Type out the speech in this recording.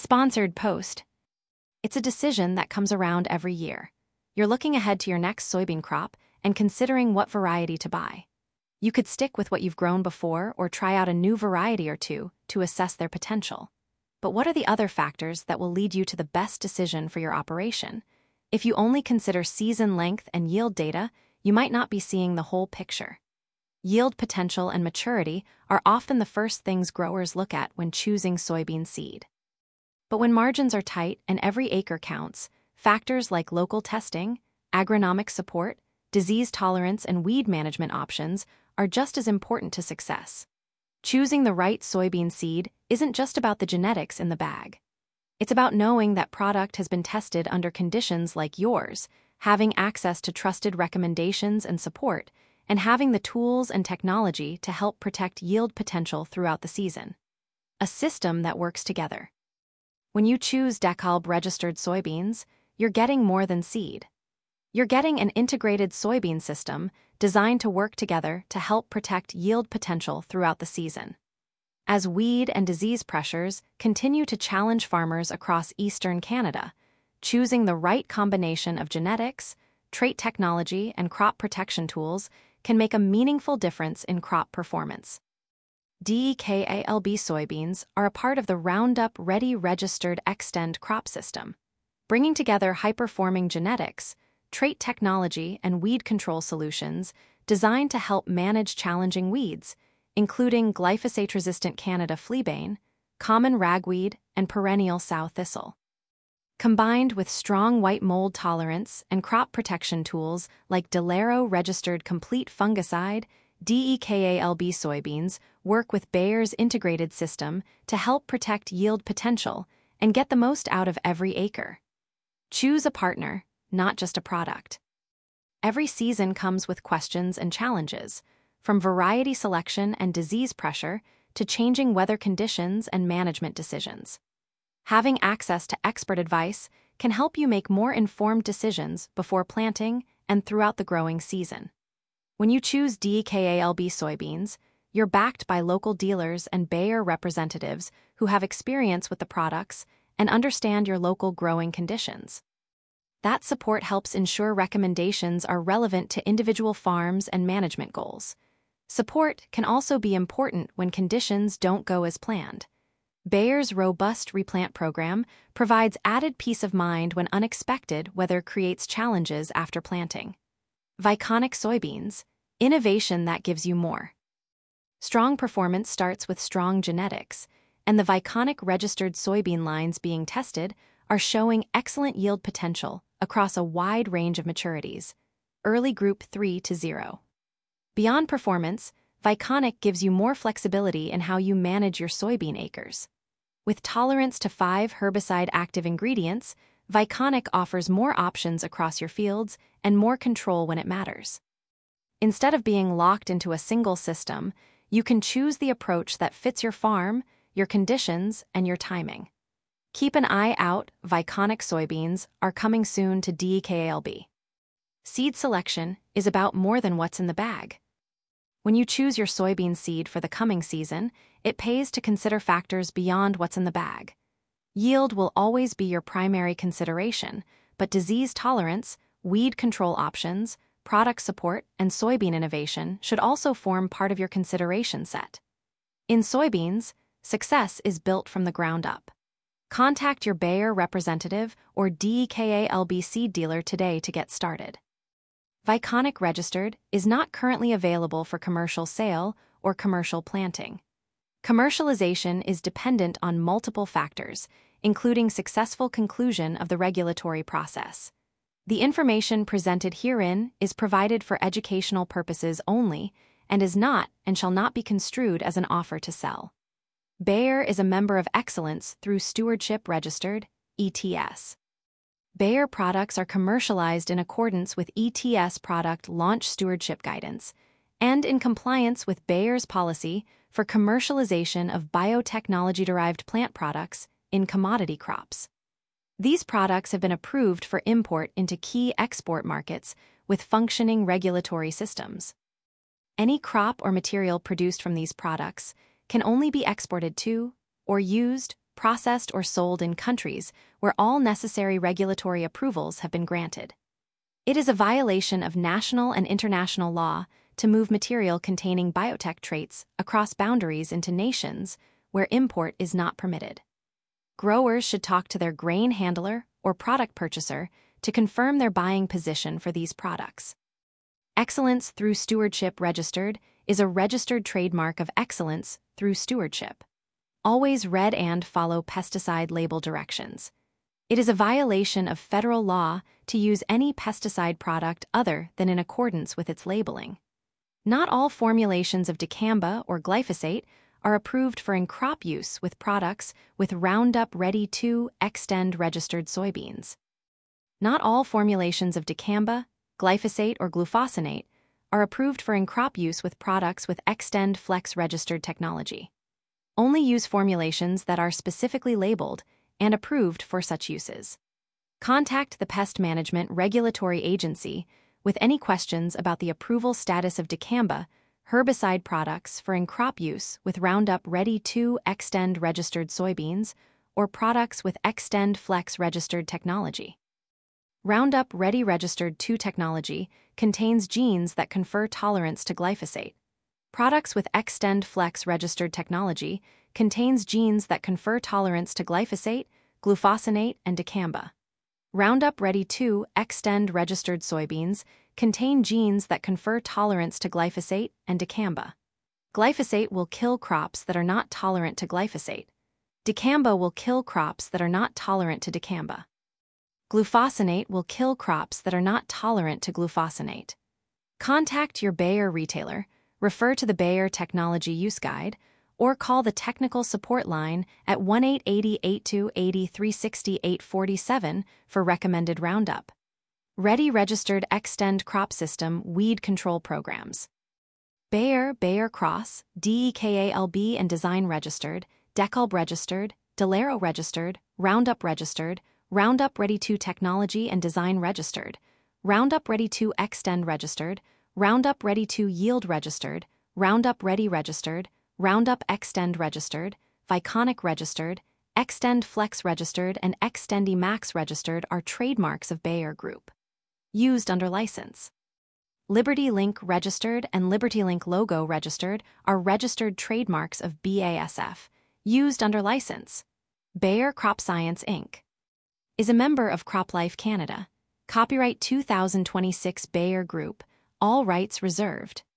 Sponsored post. It's a decision that comes around every year. You're looking ahead to your next soybean crop and considering what variety to buy. You could stick with what you've grown before or try out a new variety or two to assess their potential. But what are the other factors that will lead you to the best decision for your operation? If you only consider season length and yield data, you might not be seeing the whole picture. Yield potential and maturity are often the first things growers look at when choosing soybean seed. But when margins are tight and every acre counts, factors like local testing, agronomic support, disease tolerance, and weed management options are just as important to success. Choosing the right soybean seed isn't just about the genetics in the bag. It's about knowing that product has been tested under conditions like yours, having access to trusted recommendations and support, and having the tools and technology to help protect yield potential throughout the season. A system that works together. When you choose DEKALB-registered soybeans, you're getting more than seed. You're getting an integrated soybean system designed to work together to help protect yield potential throughout the season. As weed and disease pressures continue to challenge farmers across eastern Canada, choosing the right combination of genetics, trait technology, and crop protection tools can make a meaningful difference in crop performance. DEKALB soybeans are a part of the Roundup Ready registered Xtend crop system, bringing together high-performing genetics, trait technology, and weed control solutions designed to help manage challenging weeds, including glyphosate-resistant Canada fleabane, common ragweed, and perennial sow thistle. Combined with strong white mold tolerance and crop protection tools like Delero registered complete fungicide, DEKALB soybeans work with Bayer's integrated system to help protect yield potential and get the most out of every acre. Choose a partner, not just a product. Every season comes with questions and challenges, from variety selection and disease pressure to changing weather conditions and management decisions. Having access to expert advice can help you make more informed decisions before planting and throughout the growing season. When you choose DEKALB soybeans, you're backed by local dealers and Bayer representatives who have experience with the products and understand your local growing conditions. That support helps ensure recommendations are relevant to individual farms and management goals. Support can also be important when conditions don't go as planned. Bayer's robust replant program provides added peace of mind when unexpected weather creates challenges after planting. Viconic soybeans, innovation that gives you more. Strong performance starts with strong genetics, and the Viconic registered soybean lines being tested are showing excellent yield potential across a wide range of maturities, early group 3 to 0. Beyond performance, Viconic gives you more flexibility in how you manage your soybean acres. With tolerance to 5 herbicide-active ingredients, Viconic offers more options across your fields and more control when it matters. Instead of being locked into a single system, you can choose the approach that fits your farm, your conditions, and your timing. Keep an eye out, Viconic soybeans are coming soon to DEKALB. Seed selection is about more than what's in the bag. When you choose your soybean seed for the coming season, it pays to consider factors beyond what's in the bag. Yield will always be your primary consideration, but disease tolerance, weed control options, product support, and soybean innovation should also form part of your consideration set. In soybeans, success is built from the ground up. Contact your Bayer representative or DEKALB seed dealer today to get started. Viconic registered is not currently available for commercial sale or commercial planting. Commercialization is dependent on multiple factors, including successful conclusion of the regulatory process. The information presented herein is provided for educational purposes only and is not and shall not be construed as an offer to sell. Bayer is a member of excellence through Stewardship Registered, ETS. Bayer products are commercialized in accordance with ETS product launch stewardship guidance and in compliance with Bayer's policy for commercialization of biotechnology-derived plant products in commodity crops. These products have been approved for import into key export markets with functioning regulatory systems. Any crop or material produced from these products can only be exported to, or used, processed or sold in countries where all necessary regulatory approvals have been granted. It is a violation of national and international law to move material containing biotech traits across boundaries into nations where import is not permitted. Growers should talk to their grain handler or product purchaser to confirm their buying position for these products. Excellence Through Stewardship Registered is a registered trademark of excellence through stewardship. Always read and follow pesticide label directions. It is a violation of federal law to use any pesticide product other than in accordance with its labeling. Not all formulations of dicamba or glyphosate are approved for in-crop use with products with Roundup Ready 2 Xtend registered soybeans. Not all formulations of dicamba, glyphosate, or glufosinate are approved for in-crop use with products with Xtend Flex registered technology. Only use formulations that are specifically labeled and approved for such uses. Contact the Pest Management Regulatory Agency with any questions about the approval status of dicamba herbicide products for in-crop use with Roundup Ready 2 Xtend registered soybeans or products with Xtend Flex registered technology. Roundup Ready Registered 2 technology contains genes that confer tolerance to glyphosate. Products with Xtend Flex registered technology contains genes that confer tolerance to glyphosate, glufosinate, and dicamba. Roundup Ready 2 Xtend registered soybeans contain genes that confer tolerance to glyphosate and dicamba. Glyphosate will kill crops that are not tolerant to glyphosate. Dicamba will kill crops that are not tolerant to dicamba. Glufosinate will kill crops that are not tolerant to glufosinate. Contact your Bayer retailer, refer to the Bayer Technology Use Guide, or call the technical support line at 1-880-8280-360-847 for recommended Roundup Ready Registered Xtend Crop System Weed Control Programs. Bayer, Bayer Cross, DEKALB and Design Registered, Dekalb Registered, Delaro Registered, Roundup Registered, Roundup Ready 2 Technology and Design Registered, Roundup Ready 2 Xtend Registered, Roundup Ready 2 Yield Registered, Roundup Ready Registered, Roundup Xtend Registered, Viconic Registered, Xtend Flex Registered, and Xtendi Max Registered are trademarks of Bayer Group. Used under license. Liberty Link Registered and Liberty Link Logo Registered are registered trademarks of BASF. Used under license. Bayer Crop Science Inc. is a member of CropLife Canada. Copyright 2026 Bayer Group. All rights reserved.